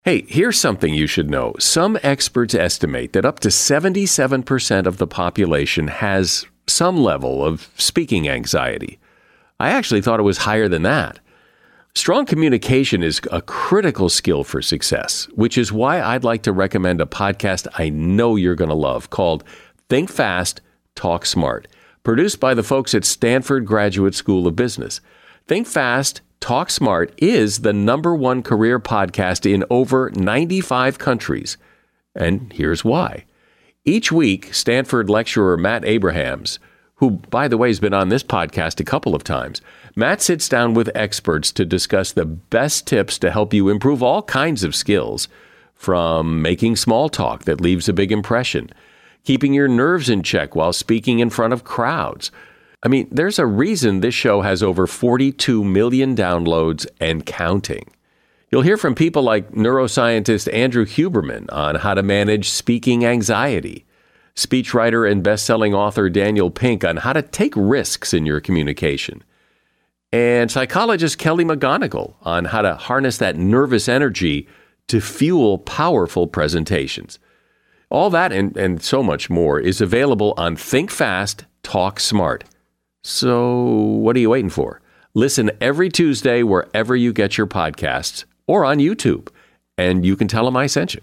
Hey, here's something you should know. Some experts estimate that up to 77% of the population has some level of speaking anxiety. I actually thought it was higher than that. Strong communication is a critical skill for success, which is why I'd like to recommend a podcast I know you're going to love called Think Fast, Talk Smart, produced by the folks at Stanford Graduate School of Business. Think Fast, Talk Smart is the #1 career podcast in over 95 countries. And here's why. Each week, Stanford lecturer Matt Abrahams, who, by the way, has been on this podcast a couple of times, Matt sits down with experts to discuss the best tips to help you improve all kinds of skills, from making small talk that leaves a big impression, keeping your nerves in check while speaking in front of crowds. I mean, there's a reason this show has over 42 million downloads and counting. You'll hear from people like neuroscientist Andrew Huberman on how to manage speaking anxiety, speechwriter and best-selling author Daniel Pink on how to take risks in your communication, and psychologist Kelly McGonigal on how to harness that nervous energy to fuel powerful presentations. All that and so much more is available on Think Fast, Talk Smart. So what are you waiting for? Listen every Tuesday wherever you get your podcasts or on YouTube, and you can tell them I sent you.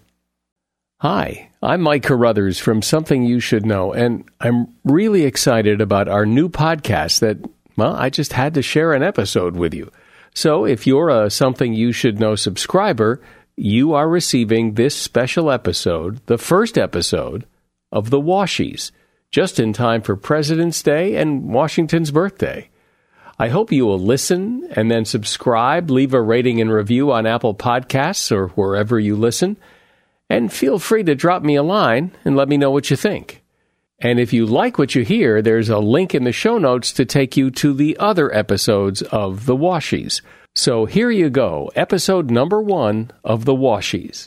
Hi, I'm Mike Carruthers from Something You Should Know, and I'm really excited about our new podcast that, well, I just had to share an episode with you. So if you're a Something You Should Know subscriber, you are receiving this special episode, the first episode of The Washies, just in time for President's Day and Washington's birthday. I hope you will listen and then subscribe, leave a rating and review on Apple Podcasts or wherever you listen, and feel free to drop me a line and let me know what you think. And if you like what you hear, there's a link in the show notes to take you to the other episodes of The Washies. So here you go, episode #1 of The Washies.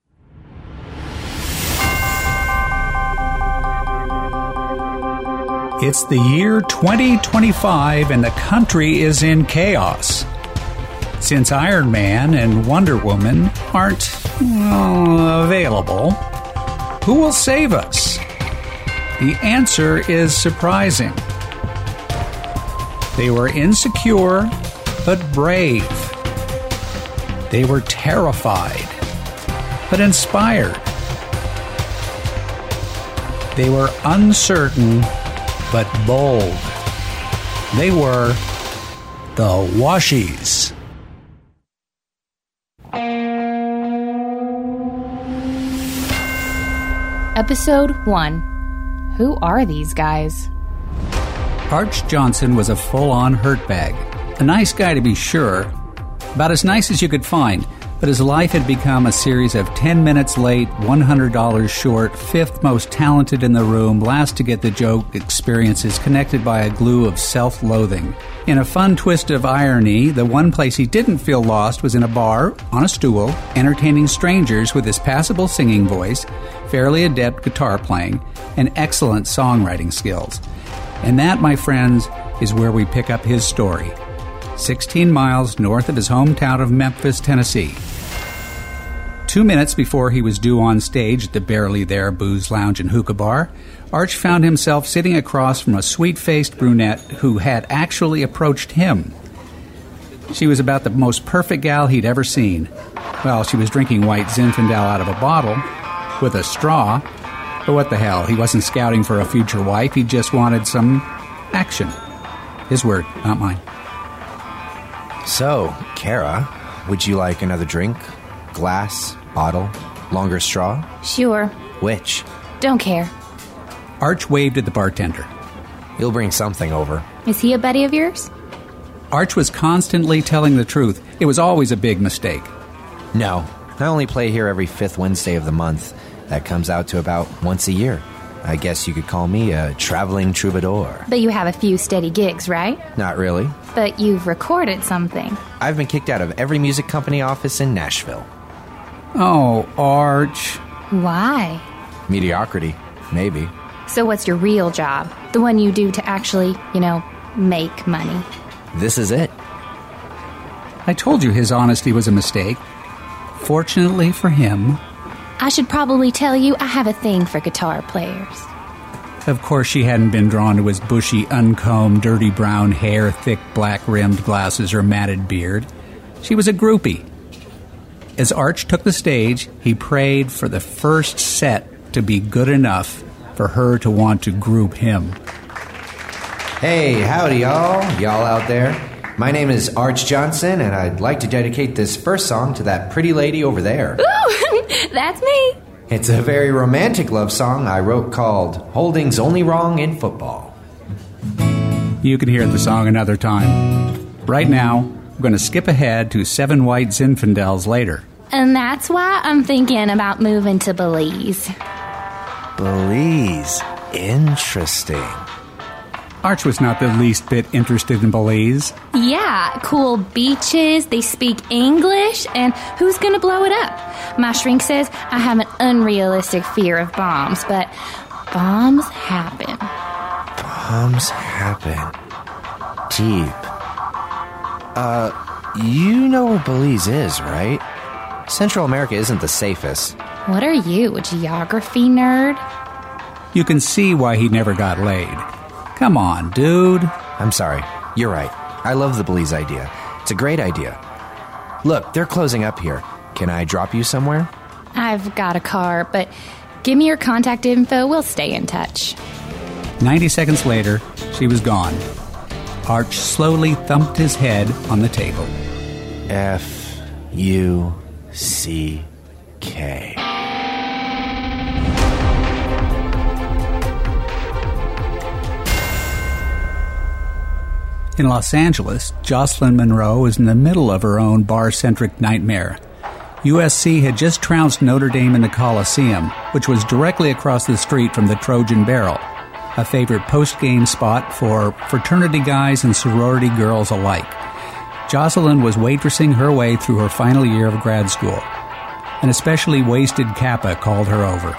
It's the year 2025 and the country is in chaos. Since Iron Man and Wonder Woman aren't available, who will save us? The answer is surprising. They were insecure but brave. They were terrified but inspired. They were uncertain but bold. They were the Washies. Episode 1. Who are these guys? Arch Johnson was a full-on hurtbag. A nice guy to be sure. About as nice as you could find. But his life had become a series of 10 minutes late, $100 short, fifth most talented in the room, last to get the joke experiences connected by a glue of self-loathing. In a fun twist of irony, the one place he didn't feel lost was in a bar, on a stool, entertaining strangers with his passable singing voice, fairly adept guitar playing, and excellent songwriting skills. And that, my friends, is where we pick up his story. 16 miles north of his hometown of Memphis, Tennessee. 2 minutes before he was due on stage at the Barely There Booze Lounge and Hookah Bar, Arch found himself sitting across from a sweet-faced brunette who had actually approached him. She was about the most perfect gal he'd ever seen. Well, she was drinking white Zinfandel out of a bottle with a straw, but what the hell, he wasn't scouting for a future wife, he just wanted some action. His word, not mine. So, Kara, would you like another drink? Glass, bottle, longer straw? Sure. Which? Don't care. Arch waved at the bartender. He'll bring something over. Is he a buddy of yours? Arch was constantly telling the truth. It was always a big mistake. No, I only play here every 5th Wednesday of the month. That comes out to about once a year. I guess you could call me a traveling troubadour. But you have a few steady gigs, right? Not really. But you've recorded something. I've been kicked out of every music company office in Nashville. Oh, Arch. Why? Mediocrity, maybe. So what's your real job? The one you do to actually, make money. This is it. I told you his honesty was a mistake. Fortunately for him, I should probably tell you I have a thing for guitar players. of course she hadn't been drawn to his bushy, uncombed, dirty brown hair, thick black-rimmed glasses, or matted beard. She was a groupie. As Arch took the stage, he prayed for the first set to be good enough for her to want to group him. Hey, howdy, y'all. Y'all out there. My name is Arch Johnson, and I'd like to dedicate this first song to that pretty lady over there. Ooh, that's me. It's a very romantic love song I wrote called Holding's Only Wrong in Football. You can hear the song another time. Right now, we're going to skip ahead to 7 White Zinfandels later. And that's why I'm thinking about moving to Belize. Belize. Interesting. Arch was not the least bit interested in Belize. Yeah, cool beaches, they speak English, and who's gonna blow it up? My shrink says I have an unrealistic fear of bombs, but bombs happen. Bombs happen. Deep. You know where Belize is, right? Central America isn't the safest. What are you, a geography nerd? You can see why he never got laid. Come on, dude. I'm sorry. You're right. I love the Belize idea. It's a great idea. Look, they're closing up here. Can I drop you somewhere? I've got a car, but give me your contact info. We'll stay in touch. 90 seconds later, she was gone. Arch slowly thumped his head on the table. F-U-C-K. In Los Angeles, Jocelyn Monroe was in the middle of her own bar-centric nightmare. USC had just trounced Notre Dame in the Coliseum, which was directly across the street from the Trojan Barrel, a favorite post-game spot for fraternity guys and sorority girls alike. Jocelyn was waitressing her way through her final year of grad school. An especially wasted Kappa called her over.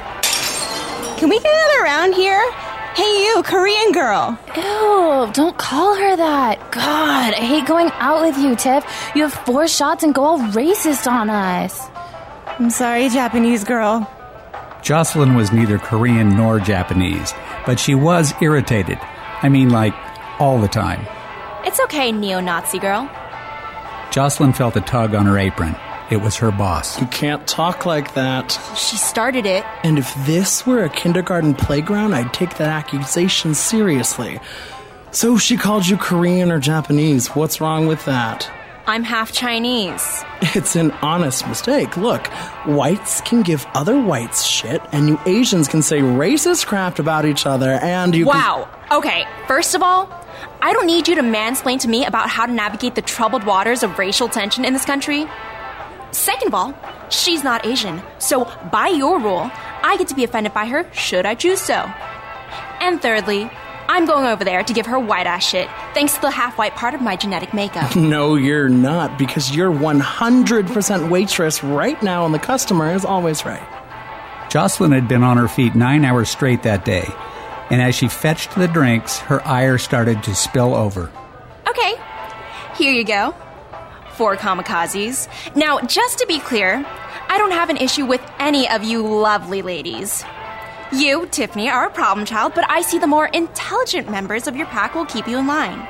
Can we get another round here? Hey you, Korean girl. Ew, don't call her that. God, I hate going out with you, Tiff. You have 4 shots and go all racist on us. I'm sorry, Japanese girl. Jocelyn was neither Korean nor Japanese, but she was irritated. I mean, like, all the time. It's okay, neo-Nazi girl. Jocelyn felt a tug on her apron. It was her boss. You can't talk like that. She started it. And if this were a kindergarten playground, I'd take that accusation seriously. So she called you Korean or Japanese. What's wrong with that? I'm half Chinese. It's an honest mistake. Look, whites can give other whites shit, and you Asians can say racist crap about each other, and you Wow. Okay, first of all, I don't need you to mansplain to me about how to navigate the troubled waters of racial tension in this country. Second of all, she's not Asian, so by your rule, I get to be offended by her should I choose so. And thirdly, I'm going over there to give her white-ass shit, thanks to the half-white part of my genetic makeup. No, you're not, because you're 100% waitress right now, and the customer is always right. Jocelyn had been on her feet 9 hours straight that day, and as she fetched the drinks, her ire started to spill over. Okay, here you go. 4 kamikazes. Now, just to be clear, I don't have an issue with any of you lovely ladies. You, Tiffany, are a problem child, but I see the more intelligent members of your pack will keep you in line.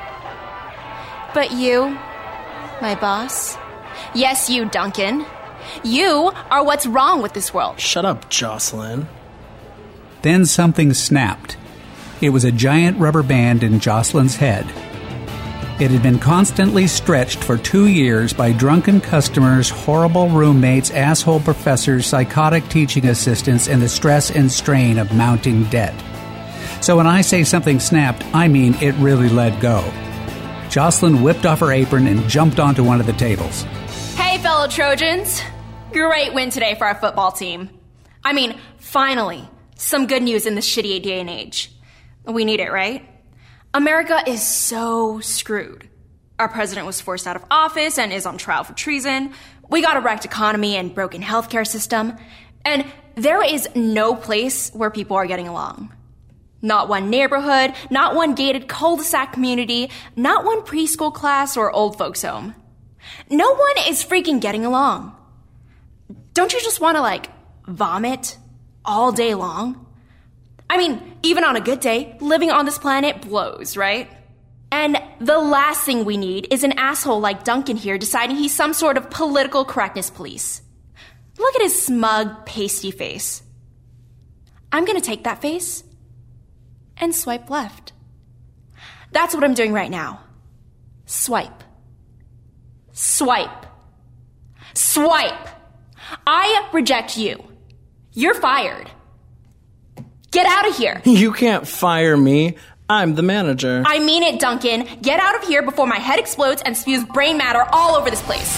But you, my boss, yes, you, Duncan, you are what's wrong with this world. Shut up, Jocelyn. Then something snapped. It was a giant rubber band in Jocelyn's head. It had been constantly stretched for 2 years by drunken customers, horrible roommates, asshole professors, psychotic teaching assistants, and the stress and strain of mounting debt. So when I say something snapped, I mean it really let go. Jocelyn whipped off her apron and jumped onto one of the tables. Hey, fellow Trojans. Great win today for our football team. I mean, finally, some good news in this shitty day and age. We need it, right? America is so screwed. Our president was forced out of office and is on trial for treason. We got a wrecked economy and broken healthcare system. And there is no place where people are getting along. Not one neighborhood, not one gated cul-de-sac community, not one preschool class or old folks home. No one is freaking getting along. Don't you just want to, vomit all day long? I mean, even on a good day, living on this planet blows, right? And the last thing we need is an asshole like Duncan here deciding he's some sort of political correctness police. Look at his smug, pasty face. I'm gonna take that face and swipe left. That's what I'm doing right now. Swipe. Swipe. Swipe. I reject you. You're fired. Get out of here. You can't fire me. I'm the manager. I mean it, Duncan. Get out of here before my head explodes and spews brain matter all over this place.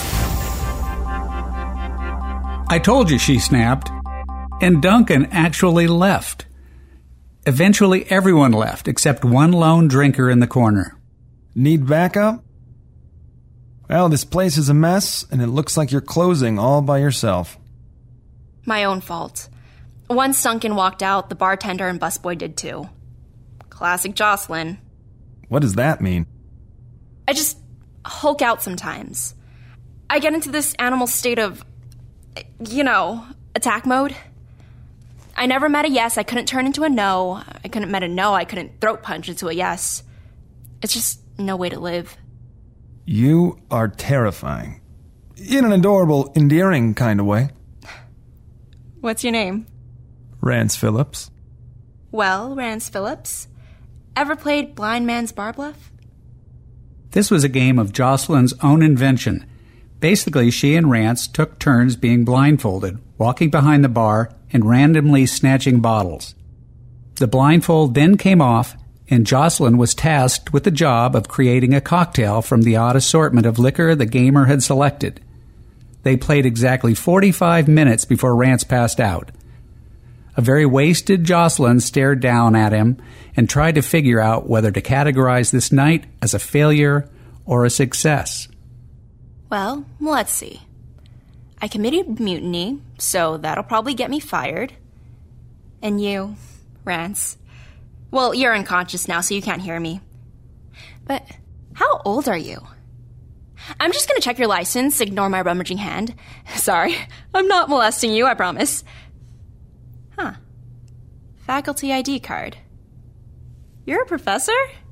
I told you, she snapped. And Duncan actually left. Eventually, everyone left except one lone drinker in the corner. Need backup? Well, this place is a mess, and it looks like you're closing all by yourself. My own fault. Once Duncan walked out, the bartender and busboy did too. Classic Jocelyn. What does that mean? I just hulk out sometimes. I get into this animal state of, attack mode. I never met a yes I couldn't turn into a no. I couldn't met a no I couldn't throat punch into a yes. It's just no way to live. You are terrifying. In an adorable, endearing kind of way. What's your name? Rance Phillips. Well, Rance Phillips, ever played Blind Man's Bar Bluff? This was a game of Jocelyn's own invention. Basically, she and Rance took turns being blindfolded, walking behind the bar, and randomly snatching bottles. The blindfold then came off, and Jocelyn was tasked with the job of creating a cocktail from the odd assortment of liquor the gamer had selected. They played exactly 45 minutes before Rance passed out. A very wasted Jocelyn stared down at him and tried to figure out whether to categorize this night as a failure or a success. Well, let's see. I committed mutiny, so that'll probably get me fired. And you, Rance. Well, you're unconscious now, so you can't hear me. But how old are you? I'm just gonna check your license, ignore my rummaging hand. Sorry, I'm not molesting you, I promise. Huh. Faculty ID card. You're a professor?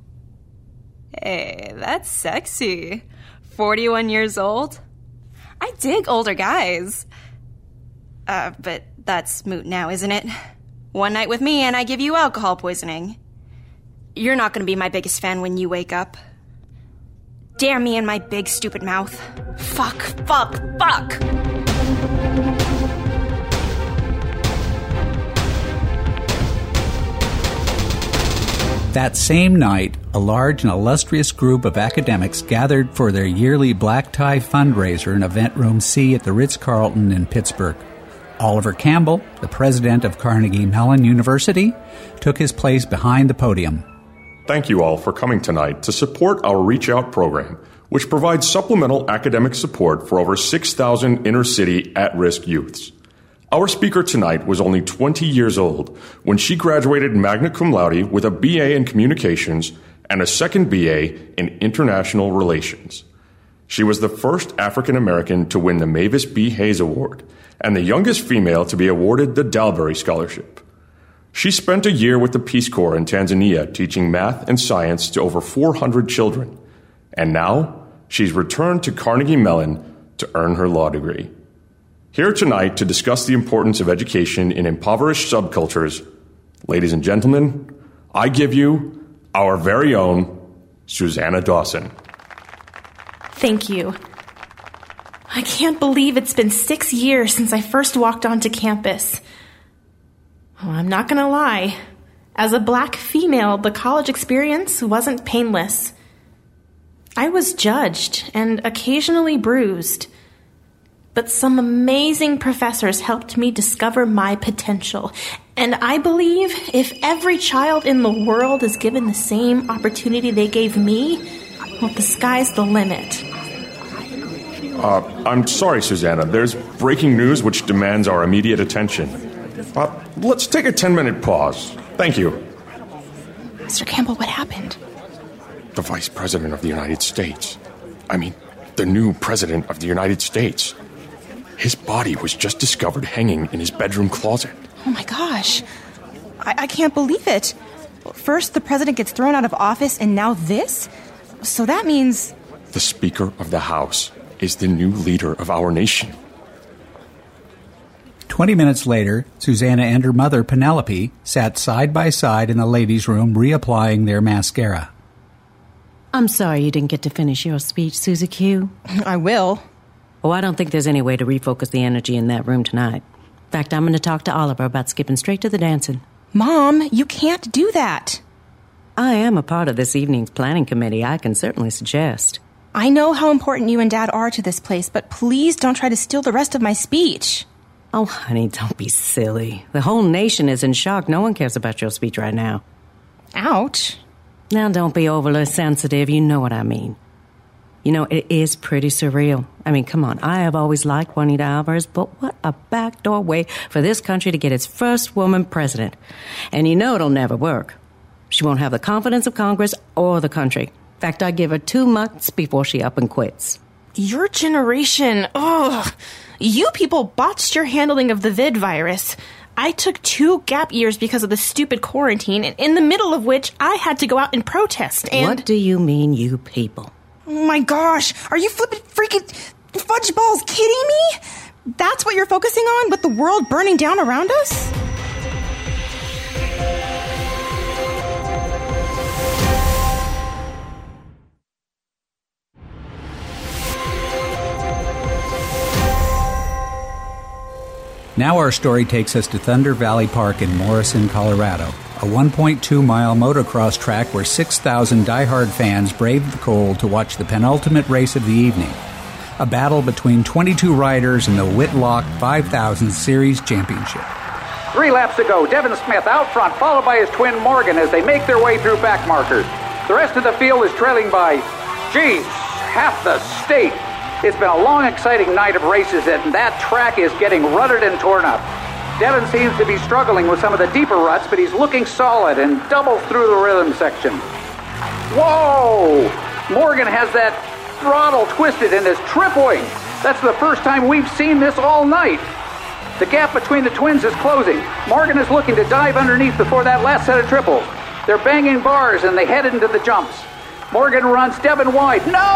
Hey, that's sexy. 41 years old? I dig older guys. But that's moot now, isn't it? One night with me and I give you alcohol poisoning. You're not gonna be my biggest fan when you wake up. Damn me and my big stupid mouth. Fuck, fuck, fuck! That same night, a large and illustrious group of academics gathered for their yearly black tie fundraiser in Event Room C at the Ritz-Carlton in Pittsburgh. Oliver Campbell, the president of Carnegie Mellon University, took his place behind the podium. Thank you all for coming tonight to support our Reach Out program, which provides supplemental academic support for over 6,000 inner-city at-risk youths. Our speaker tonight was only 20 years old when she graduated magna cum laude with a BA in Communications and a second BA in International Relations. She was the first African American to win the Mavis B. Hayes Award and the youngest female to be awarded the Dalbury Scholarship. She spent a year with the Peace Corps in Tanzania teaching math and science to over 400 children, and now she's returned to Carnegie Mellon to earn her law degree. Here tonight to discuss the importance of education in impoverished subcultures, ladies and gentlemen, I give you our very own Susanna Dawson. Thank you. I can't believe it's been 6 years since I first walked onto campus. Oh, I'm not gonna lie. As a black female, the college experience wasn't painless. I was judged and occasionally bruised. But some amazing professors helped me discover my potential. And I believe if every child in the world is given the same opportunity they gave me, well, the sky's the limit. I'm sorry, Susanna. There's breaking news which demands our immediate attention. Let's take a 10-minute pause. Thank you. Mr. Campbell, what happened? The Vice President of the United States. I mean, the new President of the United States. His body was just discovered hanging in his bedroom closet. Oh my gosh. I can't believe it. First, the president gets thrown out of office, and now this? So that means... The Speaker of the House is the new leader of our nation. 20 minutes later, Susanna and her mother, Penelope, sat side by side in the ladies' room reapplying their mascara. I'm sorry you didn't get to finish your speech, Susie Q. I will. Oh, I don't think there's any way to refocus the energy in that room tonight. In fact, I'm going to talk to Oliver about skipping straight to the dancing. Mom, you can't do that. I am a part of this evening's planning committee. I can certainly suggest. I know how important you and Dad are to this place, but please don't try to steal the rest of my speech. Oh, honey, don't be silly. The whole nation is in shock. No one cares about your speech right now. Ouch. Now, don't be overly sensitive. You know what I mean. You know, it is pretty surreal. I mean, come on. I have always liked Juanita Alvarez, but what a backdoor way for this country to get its first woman president. And you know it'll never work. She won't have the confidence of Congress or the country. In fact, I give her 2 months before she up and quits. Your generation, you people botched your handling of the vid virus. I took 2 gap years because of the stupid quarantine, in the middle of which I had to go out and protest, and... What do you mean, you people? Oh my gosh, are you freaking fudge balls kidding me? That's what you're focusing on, with the world burning down around us? Now our story takes us to Thunder Valley Park in Morrison, Colorado, a 1.2-mile motocross track where 6,000 diehard fans braved the cold to watch the penultimate race of the evening, a battle between 22 riders in the Whitlock 5000 Series Championship. 3 laps to go. Devin Smith out front, followed by his twin Morgan as they make their way through back markers. The rest of the field is trailing by, half the state. It's been a long, exciting night of races, and that track is getting rutted and torn up. Devin seems to be struggling with some of the deeper ruts, but he's looking solid and doubles through the rhythm section. Whoa! Morgan has that throttle twisted and is tripling. That's the first time we've seen this all night. The gap between the twins is closing. Morgan is looking to dive underneath before that last set of triples. They're banging bars, and they head into the jumps. Morgan runs Devin wide.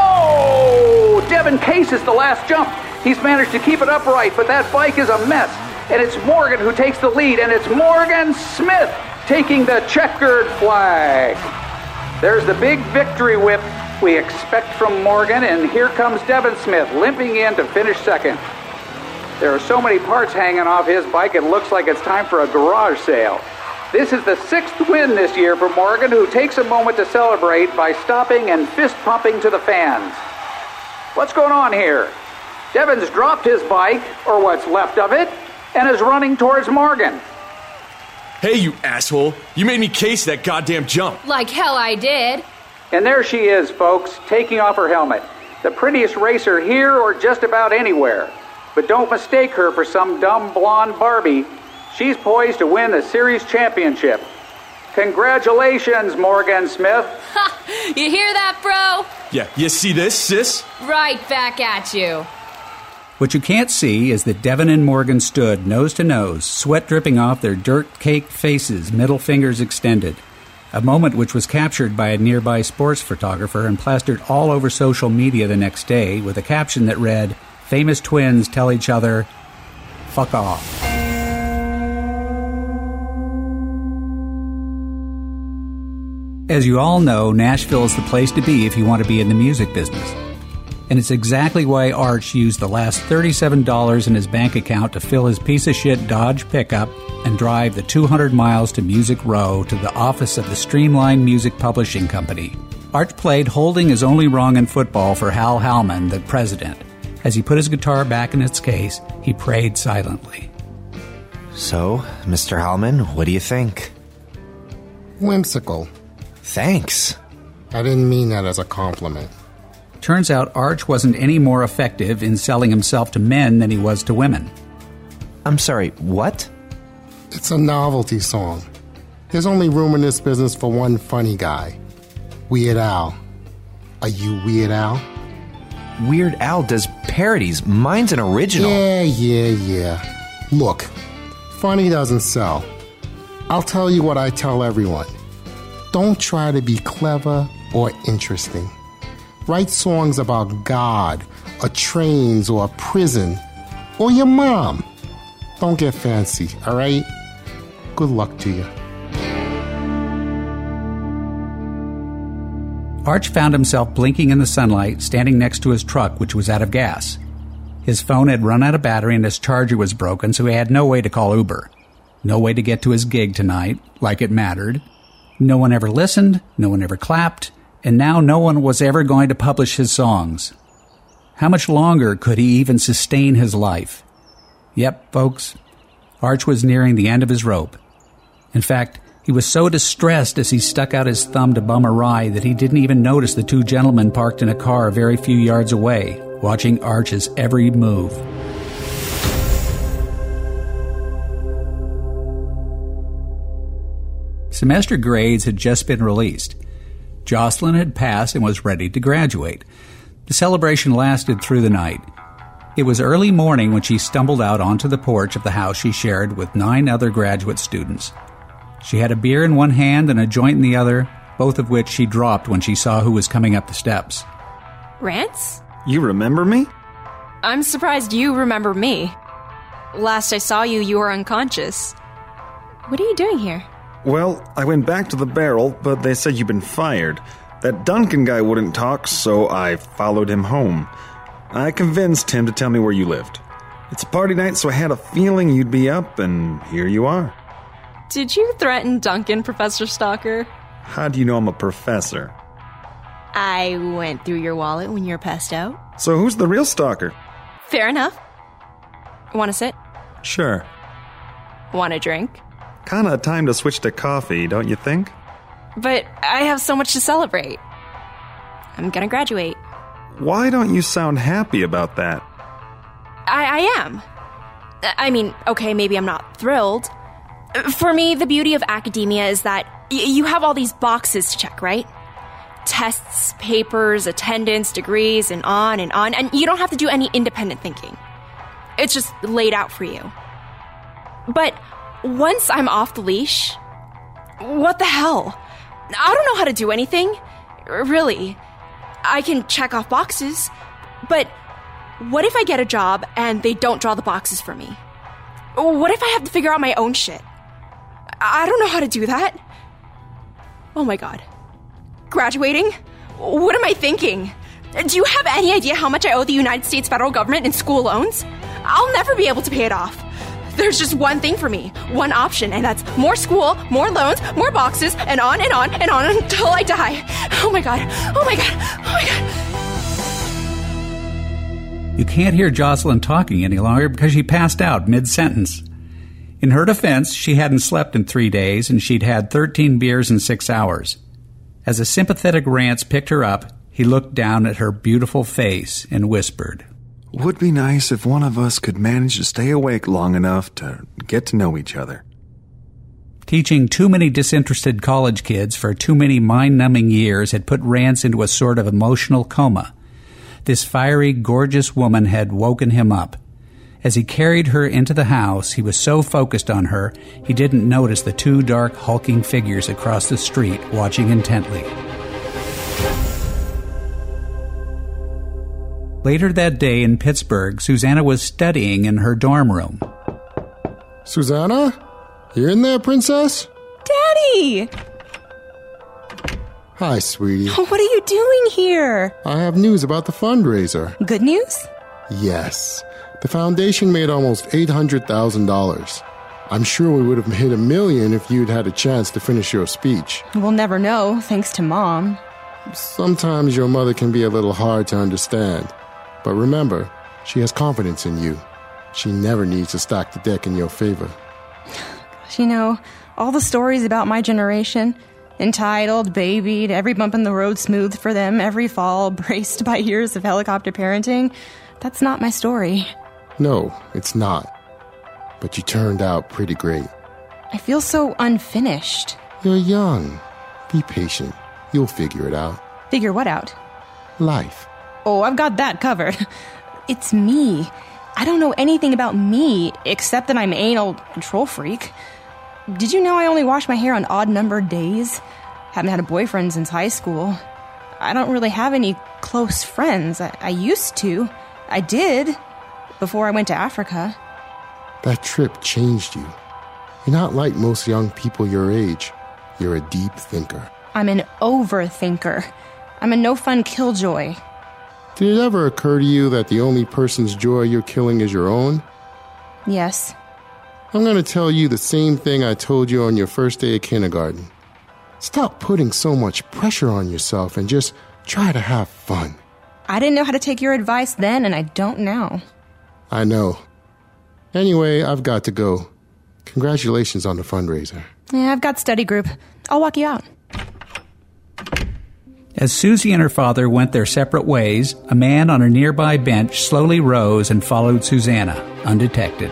No! Devin cases the last jump. He's managed to keep it upright, but that bike is a mess. And it's Morgan who takes the lead, and it's Morgan Smith taking the checkered flag. There's the big victory whip we expect from Morgan, and here comes Devin Smith limping in to finish second. There are so many parts hanging off his bike, it looks like it's time for a garage sale. This is the 6th win this year for Morgan, who takes a moment to celebrate by stopping and fist-pumping to the fans. What's going on here? Devin's dropped his bike, or what's left of it, and is running towards Morgan. Hey, you asshole. You made me case that goddamn jump. Like hell I did. And there she is, folks, taking off her helmet. The prettiest racer here or just about anywhere. But don't mistake her for some dumb blonde Barbie. She's poised to win the series championship. Congratulations, Morgan Smith. Ha! You hear that, bro? Yeah, you see this, sis? Right back at you. What you can't see is that Devin and Morgan stood nose to nose, sweat dripping off their dirt-caked faces, middle fingers extended. A moment which was captured by a nearby sports photographer and plastered all over social media the next day with a caption that read, "Famous twins tell each other, fuck off." As you all know, Nashville is the place to be if you want to be in the music business. And it's exactly why Arch used the last $37 in his bank account to fill his piece-of-shit Dodge pickup and drive the 200 miles to Music Row to the office of the Streamline Music Publishing Company. Arch played Holding Is Only Wrong in Football for Hal Hallman, the president. As he put his guitar back in its case, he prayed silently. So, Mr. Hallman, what do you think? Whimsical. Thanks. I didn't mean that as a compliment. Turns out Arch wasn't any more effective in selling himself to men than he was to women. I'm sorry, what? It's a novelty song. There's only room in this business for one funny guy. Weird Al. Are you Weird Al? Weird Al does parodies. Mine's an original. Yeah. Look, funny doesn't sell. I'll tell you what I tell everyone. Don't try to be clever or interesting. Write songs about God, or trains, or a prison, or your mom. Don't get fancy, all right? Good luck to you. Arch found himself blinking in the sunlight, standing next to his truck, which was out of gas. His phone had run out of battery and his charger was broken, so he had no way to call Uber. No way to get to his gig tonight, like it mattered. No one ever listened, no one ever clapped, and now no one was ever going to publish his songs. How much longer could he even sustain his life? Yep, folks, Arch was nearing the end of his rope. In fact, he was so distressed as he stuck out his thumb to bum a ride that he didn't even notice the two gentlemen parked in a car a very few yards away, watching Arch's every move. Semester grades had just been released. Jocelyn had passed and was ready to graduate. The celebration lasted through the night. It was early morning when she stumbled out onto the porch of the house she shared with 9 other graduate students. She had a beer in one hand and a joint in the other, both of which she dropped when she saw who was coming up the steps. Rance? You remember me? I'm surprised you remember me. Last I saw you, you were unconscious. What are you doing here? Well, I went back to the barrel, but they said you'd been fired. That Duncan guy wouldn't talk, so I followed him home. I convinced him to tell me where you lived. It's a party night, so I had a feeling you'd be up, and here you are. Did you threaten Duncan, Professor Stalker? How do you know I'm a professor? I went through your wallet when you were passed out. So who's the real stalker? Fair enough. Want to sit? Sure. Want a drink? Kinda time to switch to coffee, don't you think? But I have so much to celebrate. I'm gonna graduate. Why don't you sound happy about that? I am. I mean, okay, maybe I'm not thrilled. For me, the beauty of academia is that you have all these boxes to check, right? Tests, papers, attendance, degrees, and on, and you don't have to do any independent thinking. It's just laid out for you. But once I'm off the leash, what the hell? I don't know how to do anything. Really. I can check off boxes, but what if I get a job and they don't draw the boxes for me? What if I have to figure out my own shit? I don't know how to do that. Oh my god. Graduating? What am I thinking? Do you have any idea how much I owe the United States federal government in school loans? I'll never be able to pay it off. There's just one thing for me, one option, and that's more school, more loans, more boxes, and on and on and on until I die. Oh my god, oh my god, oh my god. You can't hear Jocelyn talking any longer because she passed out mid-sentence. In her defense, she hadn't slept in 3 days, and she'd had 13 beers in 6 hours. As a sympathetic Rance picked her up, he looked down at her beautiful face and whispered, "Would be nice if one of us could manage to stay awake long enough to get to know each other." Teaching too many disinterested college kids for too many mind-numbing years had put Rance into a sort of emotional coma. This fiery, gorgeous woman had woken him up. As he carried her into the house, he was so focused on her, he didn't notice the 2 dark, hulking figures across the street watching intently. Later that day in Pittsburgh, Susanna was studying in her dorm room. Susanna? You in there, princess? Daddy! Hi, sweetie. What are you doing here? I have news about the fundraiser. Good news? Yes. The foundation made almost $800,000. I'm sure we would have hit $1 million if you'd had a chance to finish your speech. We'll never know, thanks to Mom. Sometimes your mother can be a little hard to understand. But remember, she has confidence in you. She never needs to stack the deck in your favor. You know, all the stories about my generation, entitled, babied, every bump in the road smooth for them, every fall braced by years of helicopter parenting, that's not my story. No, it's not. But you turned out pretty great. I feel so unfinished. You're young. Be patient. You'll figure it out. Figure what out? Life. Oh, I've got that covered. It's me. I don't know anything about me, except that I'm an anal control freak. Did you know I only wash my hair on odd-numbered days? Haven't had a boyfriend since high school. I don't really have any close friends. I used to. I did, before I went to Africa. That trip changed you. You're not like most young people your age. You're a deep thinker. I'm an overthinker. I'm a no-fun killjoy. Did it ever occur to you that the only person's joy you're killing is your own? Yes. I'm going to tell you the same thing I told you on your first day of kindergarten. Stop putting so much pressure on yourself and just try to have fun. I didn't know how to take your advice then, and I don't now. I know. Anyway, I've got to go. Congratulations on the fundraiser. Yeah, I've got study group. I'll walk you out. As Susie and her father went their separate ways, a man on a nearby bench slowly rose and followed Susanna, undetected.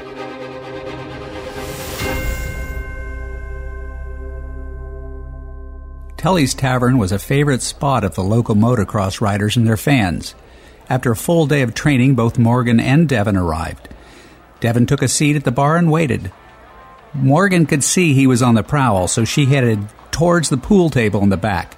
Tully's Tavern was a favorite spot of the local motocross riders and their fans. After a full day of training, both Morgan and Devin arrived. Devin took a seat at the bar and waited. Morgan could see he was on the prowl, so she headed towards the pool table in the back.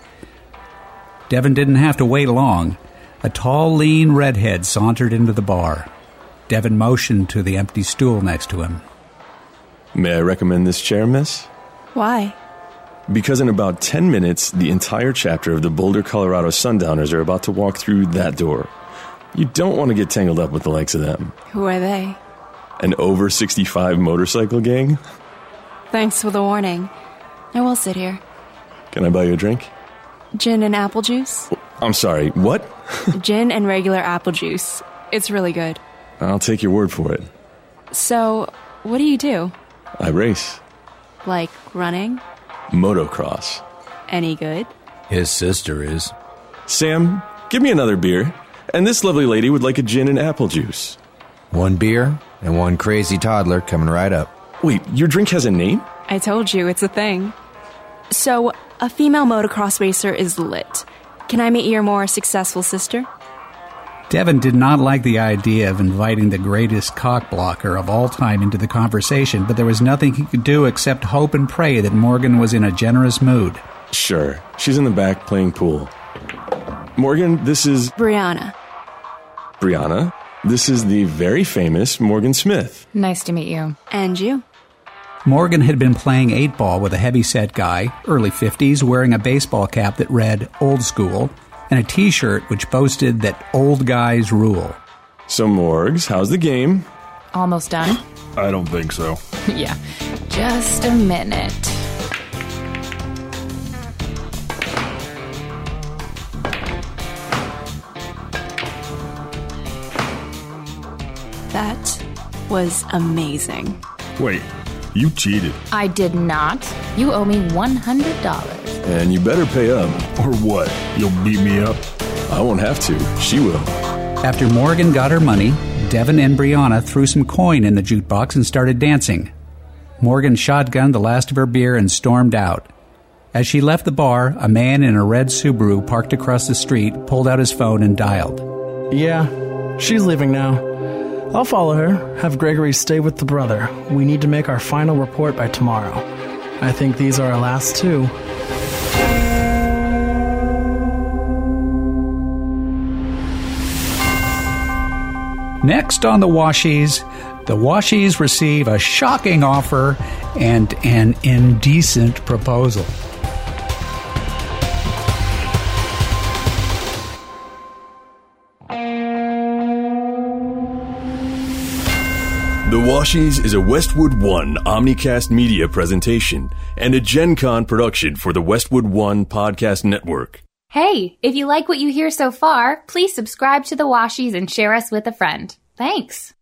Devin didn't have to wait long. A tall, lean redhead sauntered into the bar. Devin motioned to the empty stool next to him. May I recommend this chair, miss? Why? Because in about 10 minutes, the entire chapter of the Boulder, Colorado Sundowners are about to walk through that door. You don't want to get tangled up with the likes of them. Who are they? An over 65 motorcycle gang? Thanks for the warning. I will sit here. Can I buy you a drink? Gin and apple juice? I'm sorry, what? Gin and regular apple juice. It's really good. I'll take your word for it. So, what do you do? I race. Like running? Motocross. Any good? His sister is. Sam, give me another beer. And this lovely lady would like a gin and apple juice. One beer and one crazy toddler coming right up. Wait, your drink has a name? I told you, it's a thing. So, a female motocross racer is lit. Can I meet your more successful sister? Devin did not like the idea of inviting the greatest cockblocker of all time into the conversation, but there was nothing he could do except hope and pray that Morgan was in a generous mood. Sure. She's in the back playing pool. Morgan, this is... Brianna. Brianna, this is the very famous Morgan Smith. Nice to meet you. And you. Morgan had been playing 8-ball with a heavy-set guy, early 50s, wearing a baseball cap that read Old School, and a T-shirt which boasted that old guys rule. So, Morgs, how's the game? Almost done? I don't think so. Yeah. Just a minute. That was amazing. Wait, you cheated. I did not. You owe me $100. And you better pay up. Or what? You'll beat me up? I won't have to. She will. After Morgan got her money, Devin and Brianna threw some coin in the jukebox and started dancing. Morgan shotgunned the last of her beer and stormed out. As she left the bar, a man in a red Subaru parked across the street pulled out his phone and dialed. Yeah, she's leaving now. I'll follow her, have Gregory stay with the brother. We need to make our final report by tomorrow. I think these are our last two. Next on the Washies receive a shocking offer and an indecent proposal. The Washies is a Westwood One Omnicast media presentation and a Gen Con production for the Westwood One Podcast Network. Hey, if you like what you hear so far, please subscribe to The Washies and share us with a friend. Thanks.